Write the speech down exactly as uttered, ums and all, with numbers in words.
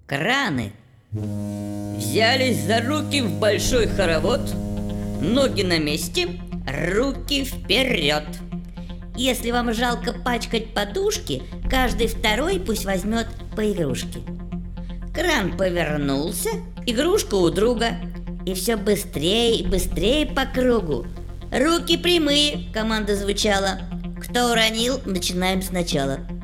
Краны взялись за руки в большой хоровод. Ноги на месте, руки вперед. Если вам жалко пачкать подушки, каждый второй пусть возьмет по игрушке. Кран повернулся, игрушка у друга. И все быстрее и быстрее по кругу. Руки прямые, команда звучала. Кто уронил, начинаем сначала.